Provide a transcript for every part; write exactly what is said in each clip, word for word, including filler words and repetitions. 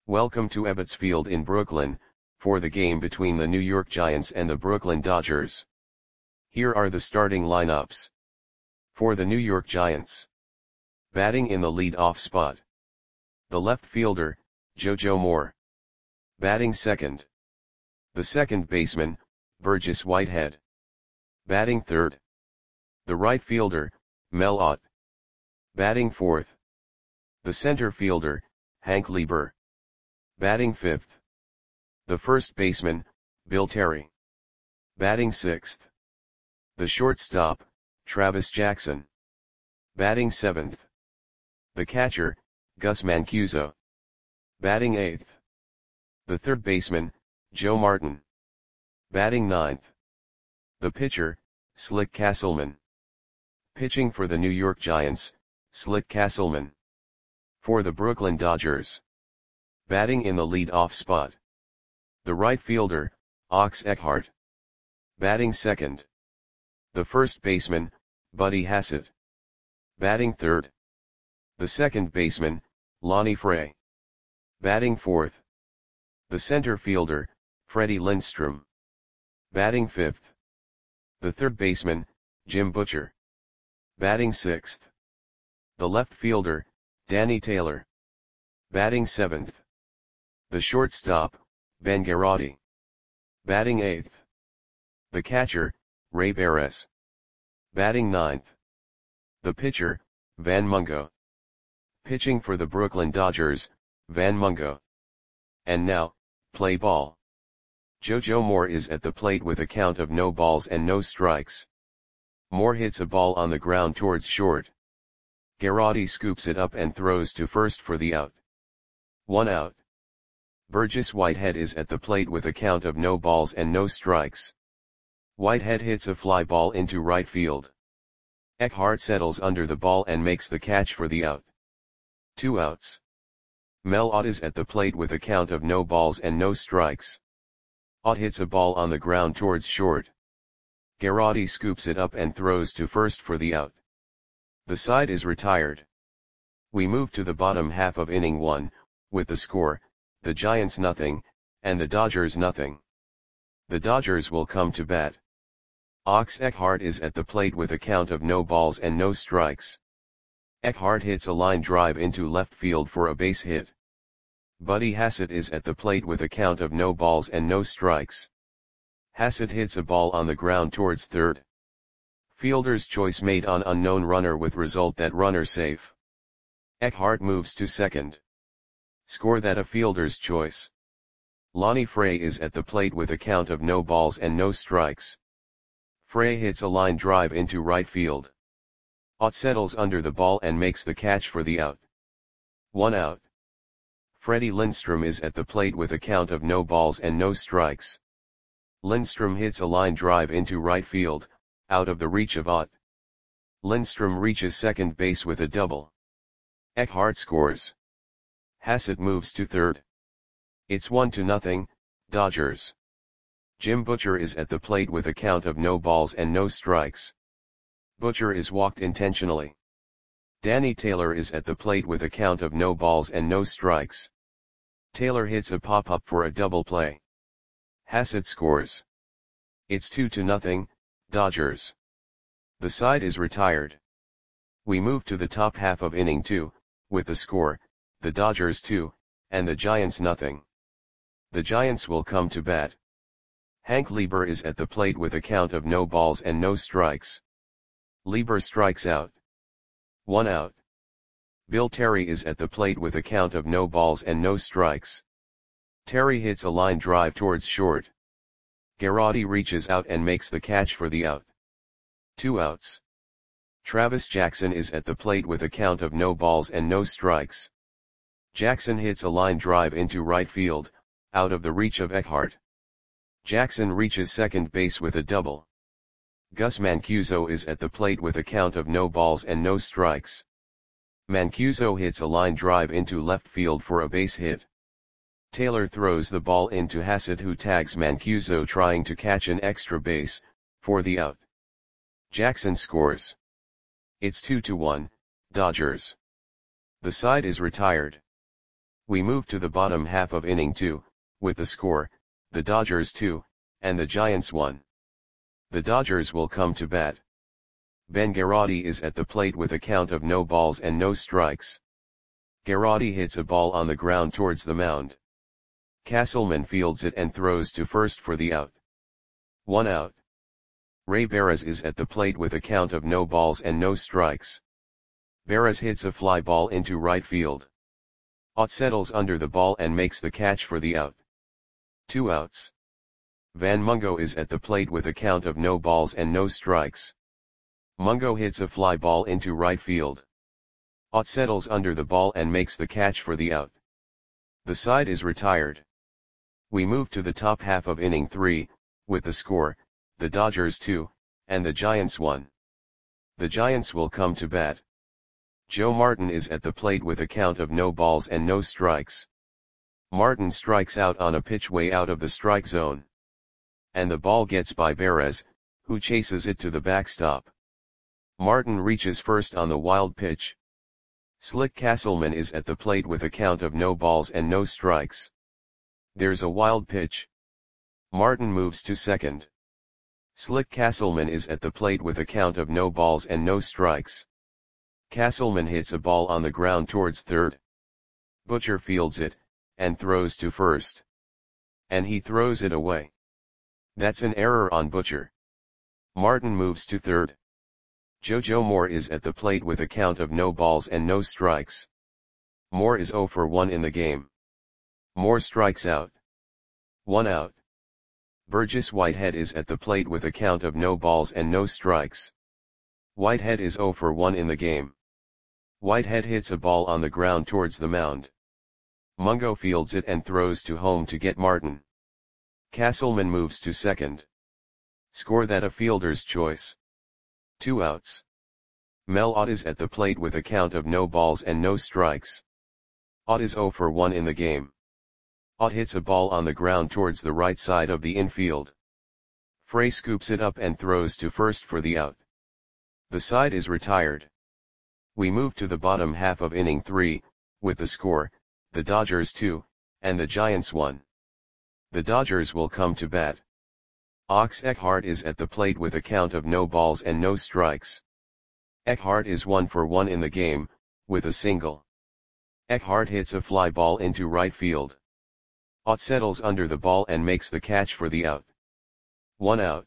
Welcome to Ebbets Field in Brooklyn, for the game between the New York Giants and the Brooklyn Dodgers. Here are the starting lineups. For the New York Giants. Batting in the lead-off spot. The left fielder, JoJo Moore. Batting second. The second baseman, Burgess Whitehead. Batting third. The right fielder, Mel Ott. Batting fourth. The center fielder, Hank Lieber. Batting fifth. The first baseman, Bill Terry. Batting sixth. The shortstop, Travis Jackson. Batting seventh. The catcher, Gus Mancuso. Batting eighth. The third baseman, Joe Martin. Batting ninth. The pitcher, Slick Castleman. Pitching for the New York Giants, Slick Castleman. For the Brooklyn Dodgers. Batting in the lead-off spot. The right fielder, Ox Eckhart. Batting second. The first baseman, Buddy Hassett. Batting third. The second baseman, Lonnie Fray. Batting fourth. The center fielder, Freddie Lindstrom. Batting fifth. The third baseman, Jim Butcher. Batting sixth. The left fielder, Danny Taylor. Batting seventh. The shortstop, Ben Garotti. Batting eighth. The catcher, Ray Beres. Batting ninth. The pitcher, Van Mungo. Pitching for the Brooklyn Dodgers, Van Mungo. And now, play ball. JoJo Moore is at the plate with a count of no balls and no strikes. Moore hits a ball on the ground towards short. Garotti scoops it up and throws to first for the out. One out. Burgess Whitehead is at the plate with a count of no balls and no strikes. Whitehead hits a fly ball into right field. Eckhart settles under the ball and makes the catch for the out. Two outs. Mel Ott is at the plate with a count of no balls and no strikes. Ott hits a ball on the ground towards short. Garotti scoops it up and throws to first for the out. The side is retired. We move to the bottom half of inning one, with the score, the Giants nothing, and the Dodgers nothing. The Dodgers will come to bat. Ox Eckhart is at the plate with a count of no balls and no strikes. Eckhart hits a line drive into left field for a base hit. Buddy Hassett is at the plate with a count of no balls and no strikes. Hassett hits a ball on the ground towards third. Fielder's choice made on unknown runner with result that runner safe. Eckhart moves to second. Score that a fielder's choice. Lonnie Fray is at the plate with a count of no balls and no strikes. Fray hits a line drive into right field. Ott settles under the ball and makes the catch for the out. One out. Freddie Lindstrom is at the plate with a count of no balls and no strikes. Lindstrom hits a line drive into right field, out of the reach of Ott. Lindstrom reaches second base with a double. Eckhart scores. Hassett moves to third. It's one to nothing, Dodgers. Jim Butcher is at the plate with a count of no balls and no strikes. Butcher is walked intentionally. Danny Taylor is at the plate with a count of no balls and no strikes. Taylor hits a pop-up for a double play. Hassett scores. It's two to nothing, Dodgers. The side is retired. We move to the top half of inning two, with the score, the Dodgers two, and the Giants nothing. The Giants will come to bat. Hank Lieber is at the plate with a count of no balls and no strikes. Lieber strikes out. One out. Bill Terry is at the plate with a count of no balls and no strikes. Terry hits a line drive towards short. Garotti reaches out and makes the catch for the out. Two outs. Travis Jackson is at the plate with a count of no balls and no strikes. Jackson hits a line drive into right field, out of the reach of Eckhart. Jackson reaches second base with a double. Gus Mancuso is at the plate with a count of no balls and no strikes. Mancuso hits a line drive into left field for a base hit. Taylor throws the ball into Hassett, who tags Mancuso trying to catch an extra base, for the out. Jackson scores. It's two to one, Dodgers. The side is retired. We move to the bottom half of inning two, with the score, the Dodgers two, and the Giants one. The Dodgers will come to bat. Ben Garrotti is at the plate with a count of no balls and no strikes. Garrotti hits a ball on the ground towards the mound. Castleman fields it and throws to first for the out. One out. Ray Barras is at the plate with a count of no balls and no strikes. Barras hits a fly ball into right field. Ott settles under the ball and makes the catch for the out. Two outs. Van Mungo is at the plate with a count of no balls and no strikes. Mungo hits a fly ball into right field. Ott settles under the ball and makes the catch for the out. The side is retired. We move to the top half of inning three, with the score, the Dodgers two, and the Giants one. The Giants will come to bat. Joe Martin is at the plate with a count of no balls and no strikes. Martin strikes out on a pitch way out of the strike zone. And the ball gets by Barras, who chases it to the backstop. Martin reaches first on the wild pitch. Slick Castleman is at the plate with a count of no balls and no strikes. There's a wild pitch. Martin moves to second. Slick Castleman is at the plate with a count of no balls and no strikes. Castleman hits a ball on the ground towards third. Butcher fields it, and throws to first. And he throws it away. That's an error on Butcher. Martin moves to third. JoJo Moore is at the plate with a count of no balls and no strikes. Moore is oh for one in the game. Moore strikes out. One out. Burgess Whitehead is at the plate with a count of no balls and no strikes. Whitehead is oh for one in the game. Whitehead hits a ball on the ground towards the mound. Mungo fields it and throws to home to get Martin. Castleman moves to second. Score that a fielder's choice. Two outs. Mel Ott is at the plate with a count of no balls and no strikes. Ott is oh for one in the game. Ott hits a ball on the ground towards the right side of the infield. Frey scoops it up and throws to first for the out. The side is retired. We move to the bottom half of inning three, with the score, the Dodgers two, and the Giants one. The Dodgers will come to bat. Ox Eckhart is at the plate with a count of no balls and no strikes. Eckhart is one for one in the game, with a single. Eckhart hits a fly ball into right field. Ott settles under the ball and makes the catch for the out. One out.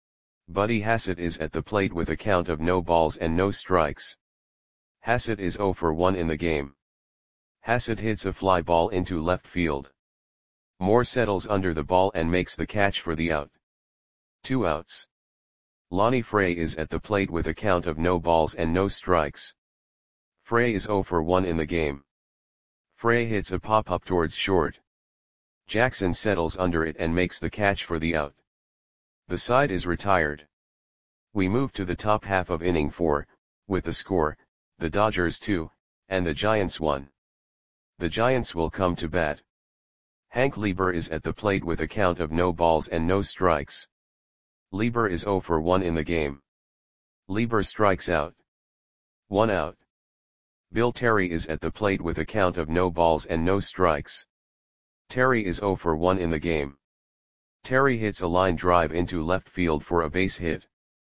Buddy Hassett is at the plate with a count of no balls and no strikes. Hassett is oh for one in the game. Hassett hits a fly ball into left field. Moore settles under the ball and makes the catch for the out. Two outs. Lonnie Frey is at the plate with a count of no balls and no strikes. Frey is oh for one in the game. Frey hits a pop-up towards short. Jackson settles under it and makes the catch for the out. The side is retired. We move to the top half of inning four, with the score, the Dodgers two, and the Giants one. The Giants will come to bat. Hank Lieber is at the plate with a count of no balls and no strikes. Lieber is oh for one in the game. Lieber strikes out. One out. Bill Terry is at the plate with a count of no balls and no strikes. Terry is oh for one in the game. Terry hits a line drive into left field for a base hit.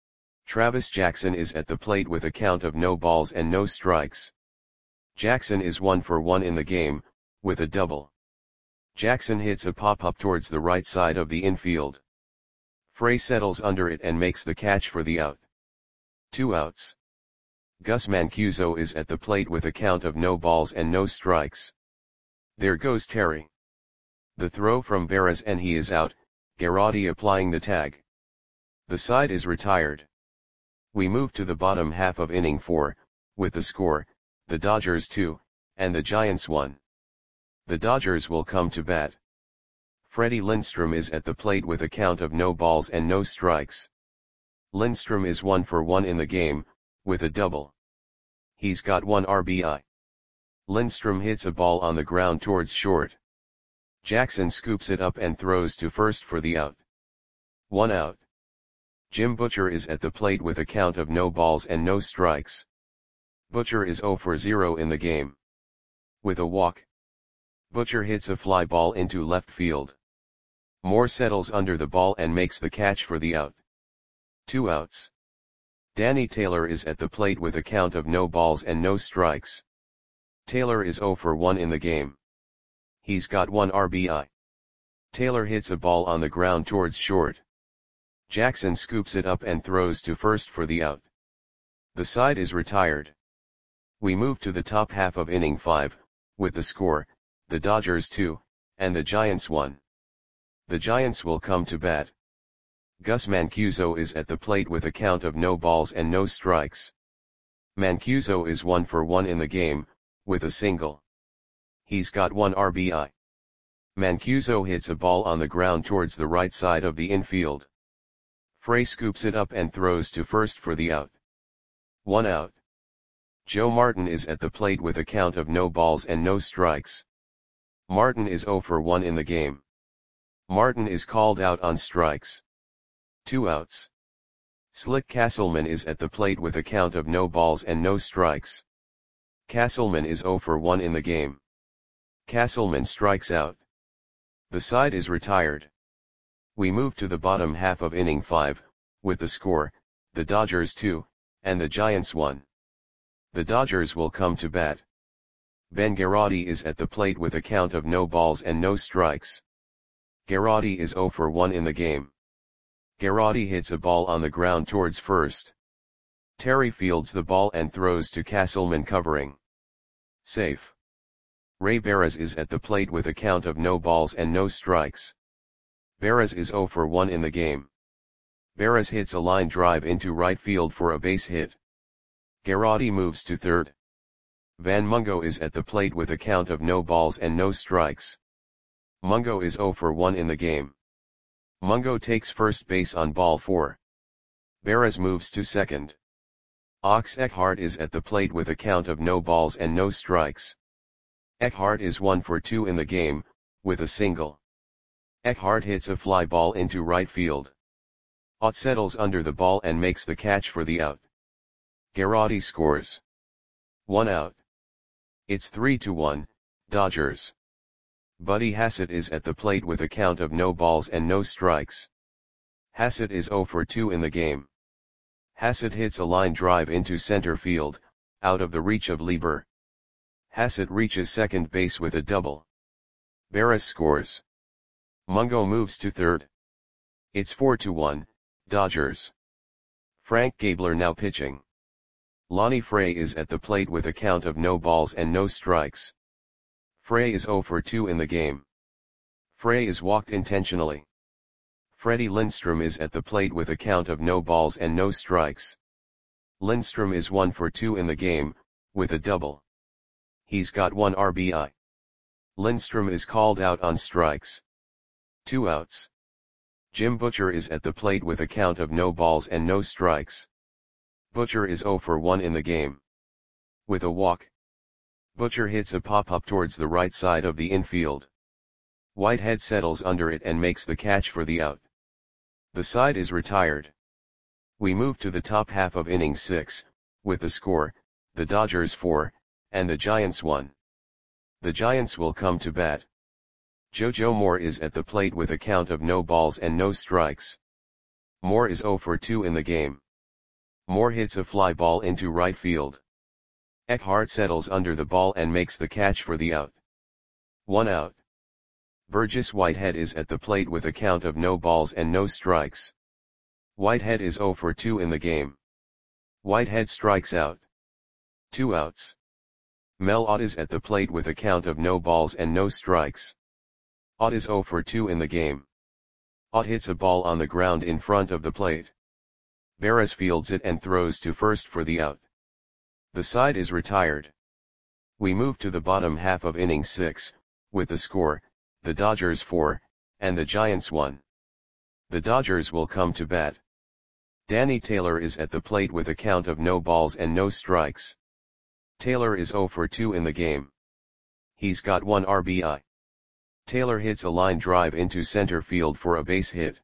Travis Jackson is at the plate with a count of no balls and no strikes. Jackson is one for one in the game, with a double. Jackson hits a pop-up towards the right side of the infield. Frey settles under it and makes the catch for the out. Two outs. Gus Mancuso is at the plate with a count of no balls and no strikes. There goes Terry. The throw from Barras and he is out, Garrotti applying the tag. The side is retired. We move to the bottom half of inning four, with the score, the Dodgers two, and the Giants one. The Dodgers will come to bat. Freddie Lindstrom is at the plate with a count of no balls and no strikes. Lindstrom is one for one in the game, with a double. He's got one R B I. Lindstrom hits a ball on the ground towards short. Jackson scoops it up and throws to first for the out. One out. Jim Butcher is at the plate with a count of no balls and no strikes. Butcher is oh for zero in the game. With a walk. Butcher hits a fly ball into left field. Moore settles under the ball and makes the catch for the out. Two outs. Danny Taylor is at the plate with a count of no balls and no strikes. Taylor is oh for one in the game. He's got one R B I. Taylor hits a ball on the ground towards short. Jackson scoops it up and throws to first for the out. The side is retired. We move to the top half of inning five, with the score, the Dodgers two, and the Giants one. The Giants will come to bat. Gus Mancuso is at the plate with a count of no balls and no strikes. Mancuso is one for one in the game, with a single. He's got one R B I. Mancuso hits a ball on the ground towards the right side of the infield. Frey scoops it up and throws to first for the out. One out. Joe Martin is at the plate with a count of no balls and no strikes. Martin is oh for one in the game. Martin is called out on strikes. Two outs. Slick Castleman is at the plate with a count of no balls and no strikes. Castleman is oh for one in the game. Castleman strikes out. The side is retired. We move to the bottom half of inning five, with the score, the Dodgers two, and the Giants one. The Dodgers will come to bat. Ben Garotti is at the plate with a count of no balls and no strikes. Garotti is oh for one in the game. Garotti hits a ball on the ground towards first. Terry fields the ball and throws to Castleman covering. Safe. Ray Barras is at the plate with a count of no balls and no strikes. Barras is oh for one in the game. Barras hits a line drive into right field for a base hit. Garotti moves to third. Van Mungo is at the plate with a count of no balls and no strikes. Mungo is oh for one in the game. Mungo takes first base on ball four. Barras moves to second. Ox Eckhart is at the plate with a count of no balls and no strikes. Eckhart is one for two in the game, with a single. Eckhart hits a fly ball into right field. Ott settles under the ball and makes the catch for the out. Garotti scores. One out. It's three to one, Dodgers. Buddy Hassett is at the plate with a count of no balls and no strikes. Hassett is oh for two in the game. Hassett hits a line drive into center field, out of the reach of Lieber. Hassett reaches second base with a double. Barras scores. Mungo moves to third. It's four to one, Dodgers. Frank Gabler now pitching. Lonnie Frey is at the plate with a count of no balls and no strikes. Frey is oh for two in the game. Frey is walked intentionally. Freddie Lindstrom is at the plate with a count of no balls and no strikes. Lindstrom is one for two in the game, with a double. He's got one R B I. Lindstrom is called out on strikes. Two outs. Jim Butcher is at the plate with a count of no balls and no strikes. Butcher is oh for one in the game. With a walk. Butcher hits a pop-up towards the right side of the infield. Whitehead settles under it and makes the catch for the out. The side is retired. We move to the top half of inning six, with the score, the Dodgers four, and the Giants one. The Giants will come to bat. JoJo Moore is at the plate with a count of no balls and no strikes. Moore is oh for two in the game. Moore hits a fly ball into right field. Eckhart settles under the ball and makes the catch for the out. One out. Burgess Whitehead is at the plate with a count of no balls and no strikes. Whitehead is oh for two in the game. Whitehead strikes out. Two outs. Mel Ott is at the plate with a count of no balls and no strikes. Ott is oh for two in the game. Ott hits a ball on the ground in front of the plate. Barras fields it and throws to first for the out. The side is retired. We move to the bottom half of inning six, with the score, the Dodgers four, and the Giants one. The Dodgers will come to bat. Danny Taylor is at the plate with a count of no balls and no strikes. Taylor is oh for two in the game. He's got one R B I. Taylor hits a line drive into center field for a base hit.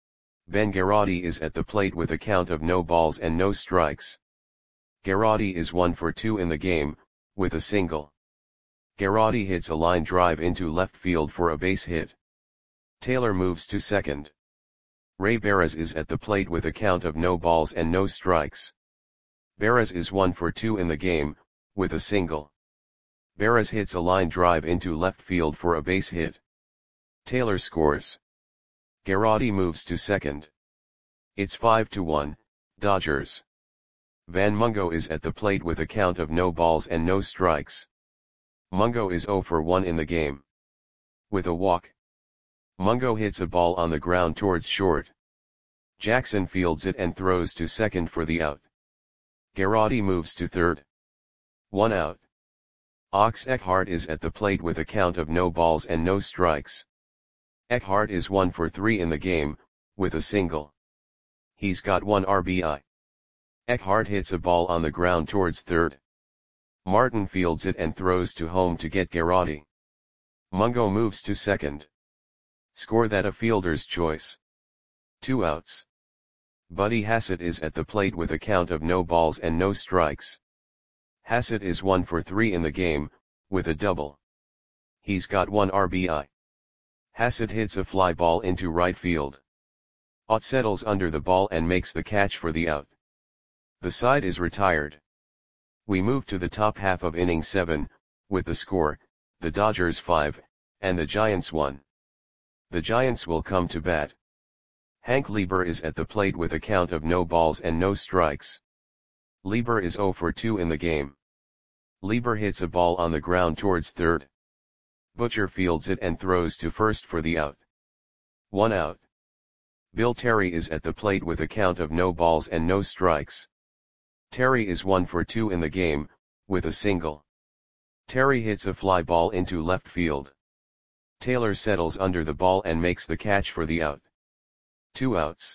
Ben Garotti is at the plate with a count of no balls and no strikes. Garotti is one for two in the game, with a single. Garrotti hits a line drive into left field for a base hit. Taylor moves to second. Ray Barres is at the plate with a count of no balls and no strikes. Barres is one for two in the game, with a single. Barres hits a line drive into left field for a base hit. Taylor scores. Garrotti moves to second. It's five to one, Dodgers. Van Mungo is at the plate with a count of no balls and no strikes. Mungo is zero for one in the game. With a walk. Mungo hits a ball on the ground towards short. Jackson fields it and throws to second for the out. Garrotti moves to third. One out. Ox Eckhart is at the plate with a count of no balls and no strikes. Eckhart is one for three in the game, with a single. He's got one R B I. Eckhart hits a ball on the ground towards third. Martin fields it and throws to home to get Garrotti. Mungo moves to second. Score that a fielder's choice. Two outs. Buddy Hassett is at the plate with a count of no balls and no strikes. Hassett is one for three in the game, with a double. He's got one R B I. Hassett hits a fly ball into right field. Ott settles under the ball and makes the catch for the out. The side is retired. We move to the top half of inning seven, with the score, the Dodgers five, and the Giants one. The Giants will come to bat. Hank Lieber is at the plate with a count of no balls and no strikes. Lieber is zero for two in the game. Lieber hits a ball on the ground towards third. Butcher fields it and throws to first for the out. One out. Bill Terry is at the plate with a count of no balls and no strikes. Terry is one for two in the game, with a single. Terry hits a fly ball into left field. Taylor settles under the ball and makes the catch for the out. Two outs.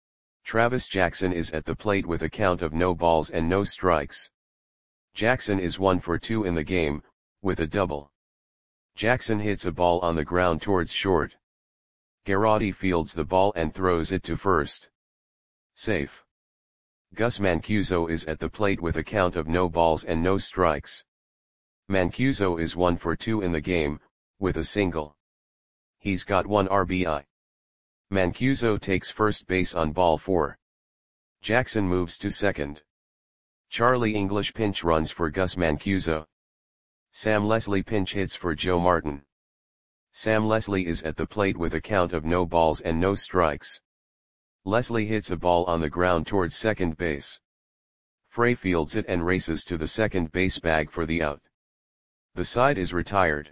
Travis Jackson is at the plate with a count of no balls and no strikes. Jackson is one for two in the game, with a double. Jackson hits a ball on the ground towards short. Garrotti fields the ball and throws it to first. Safe. Gus Mancuso is at the plate with a count of no balls and no strikes. Mancuso is one for two in the game, with a single. He's got one R B I. Mancuso takes first base on ball four. Jackson moves to second. Charlie English pinch runs for Gus Mancuso. Sam Leslie pinch hits for Joe Martin. Sam Leslie is at the plate with a count of no balls and no strikes. Leslie hits a ball on the ground towards second base. Frey fields it and races to the second base bag for the out. The side is retired.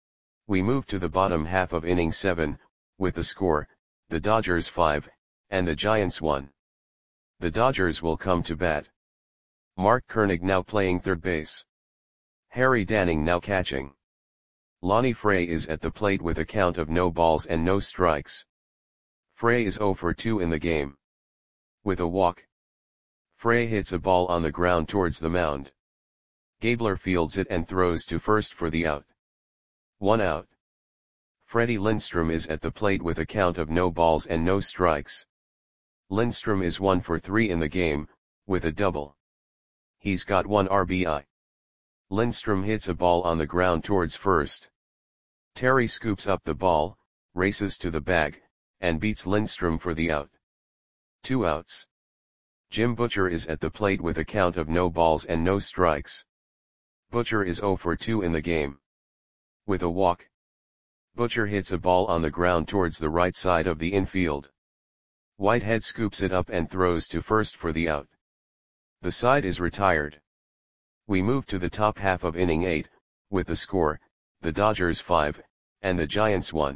We move to the bottom half of inning seven, with the score, the Dodgers five, and the Giants one. The Dodgers will come to bat. Mark Koenig now playing third base. Harry Danning now catching. Lonnie Frey is at the plate with a count of no balls and no strikes. Frey is zero for two in the game. With a walk. Frey hits a ball on the ground towards the mound. Gabler fields it and throws to first for the out. One out. Freddie Lindstrom is at the plate with a count of no balls and no strikes. Lindstrom is one for three in the game, with a double. He's got one R B I. Lindstrom hits a ball on the ground towards first. Terry scoops up the ball, races to the bag, and beats Lindstrom for the out. Two outs. Jim Butcher is at the plate with a count of no balls and no strikes. Butcher is zero for two in the game. With a walk. Butcher hits a ball on the ground towards the right side of the infield. Whitehead scoops it up and throws to first for the out. The side is retired. We move to the top half of inning eight, with the score, the Dodgers five, and the Giants one.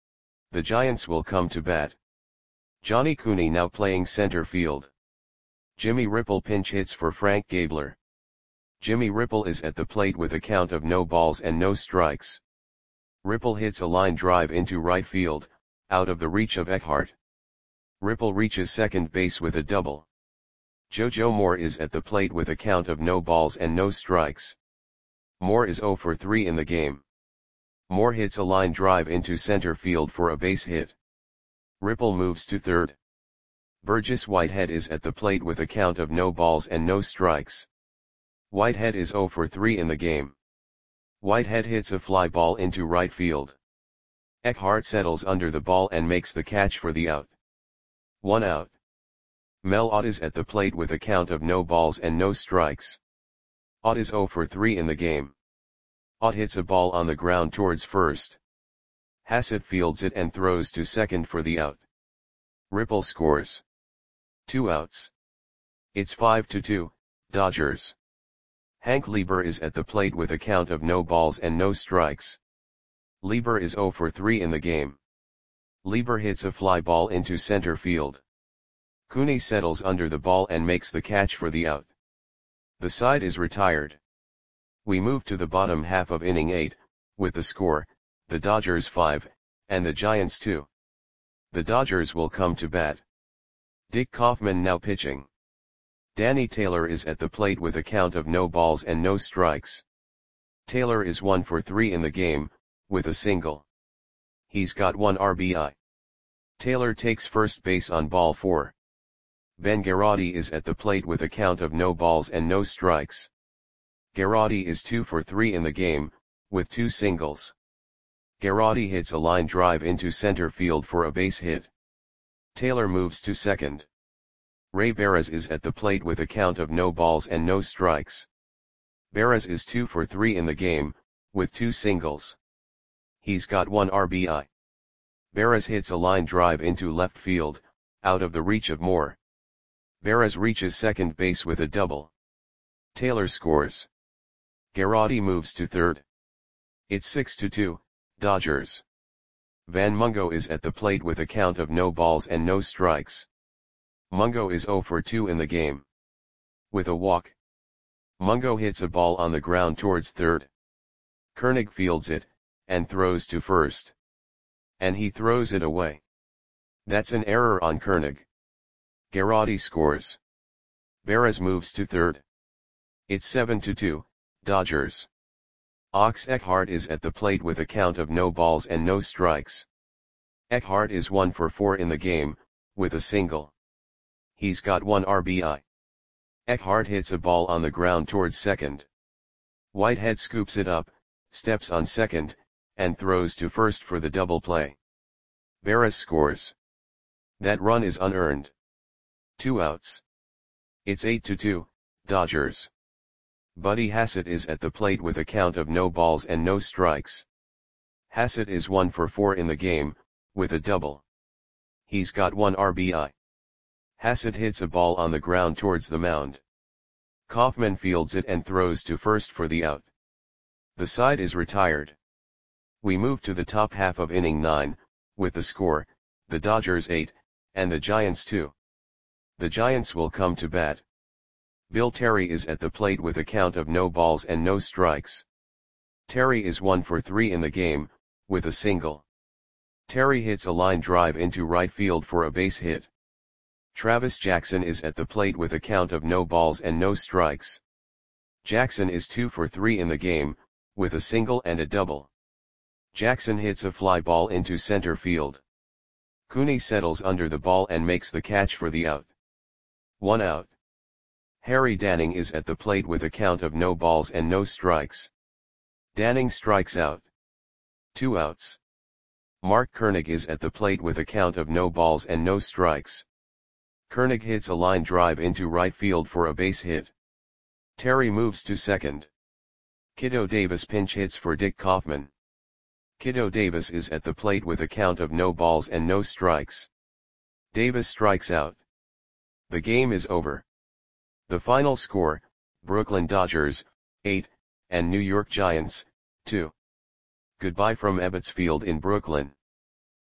The Giants will come to bat. Johnny Cooney now playing center field. Jimmy Ripple pinch hits for Frank Gabler. Jimmy Ripple is at the plate with a count of no balls and no strikes. Ripple hits a line drive into right field, out of the reach of Eckhart. Ripple reaches second base with a double. JoJo Moore is at the plate with a count of no balls and no strikes. Moore is zero for three in the game. Moore hits a line drive into center field for a base hit. Ripple moves to third. Burgess Whitehead is at the plate with a count of no balls and no strikes. Whitehead is zero for three in the game. Whitehead hits a fly ball into right field. Eckhart settles under the ball and makes the catch for the out. One out. Mel Ott is at the plate with a count of no balls and no strikes. Ott is zero for three in the game. Ott hits a ball on the ground towards first. Hassett fields it and throws to second for the out. Ripple scores. Two outs. It's five to two, Dodgers. Hank Lieber is at the plate with a count of no balls and no strikes. Lieber is zero for three in the game. Lieber hits a fly ball into center field. Cooney settles under the ball and makes the catch for the out. The side is retired. We move to the bottom half of inning eight, with the score, the Dodgers five, and the Giants two. The Dodgers will come to bat. Dick Kaufman now pitching. Danny Taylor is at the plate with a count of no balls and no strikes. Taylor is one for three in the game, with a single. He's got one R B I. Taylor takes first base on ball four. Ben Garrotti is at the plate with a count of no balls and no strikes. Garrotti is two for three in the game, with two singles. Garrotti hits a line drive into center field for a base hit. Taylor moves to second. Ray Barras is at the plate with a count of no balls and no strikes. Barras is two for three in the game, with two singles. He's got one R B I. Barras hits a line drive into left field, out of the reach of Moore. Barras reaches second base with a double. Taylor scores. Garrotti moves to third. It's six to two, Dodgers. Van Mungo is at the plate with a count of no balls and no strikes. Mungo is zero for two in the game. With a walk. Mungo hits a ball on the ground towards third. Koenig fields it, and throws to first. And he throws it away. That's an error on Koenig. Garrotti scores. Barras moves to third. It's seven to two, Dodgers. Ox Eckhart is at the plate with a count of no balls and no strikes. Eckhart is one for four in the game, with a single. He's got one R B I. Eckhart hits a ball on the ground towards second. Whitehead scoops it up, steps on second, and throws to first for the double play. Barras scores. That run is unearned. Two outs. It's eight to two, Dodgers. Buddy Hassett is at the plate with a count of no balls and no strikes. Hassett is one for four in the game, with a double. He's got one R B I. Hassett hits a ball on the ground towards the mound. Kaufman fields it and throws to first for the out. The side is retired. We move to the top half of inning nine, with the score, the Dodgers eight, and the Giants two. The Giants will come to bat. Bill Terry is at the plate with a count of no balls and no strikes. Terry is one for three in the game, with a single. Terry hits a line drive into right field for a base hit. Travis Jackson is at the plate with a count of no balls and no strikes. Jackson is two for three in the game, with a single and a double. Jackson hits a fly ball into center field. Cooney settles under the ball and makes the catch for the out. One out. Harry Danning is at the plate with a count of no balls and no strikes. Danning strikes out. Two outs. Mark Koenig is at the plate with a count of no balls and no strikes. Koenig hits a line drive into right field for a base hit. Terry moves to second. Kiddo Davis pinch hits for Dick Kaufman. Kiddo Davis is at the plate with a count of no balls and no strikes. Davis strikes out. The game is over. The final score, Brooklyn Dodgers, eight, and New York Giants, two. Goodbye from Ebbets Field in Brooklyn.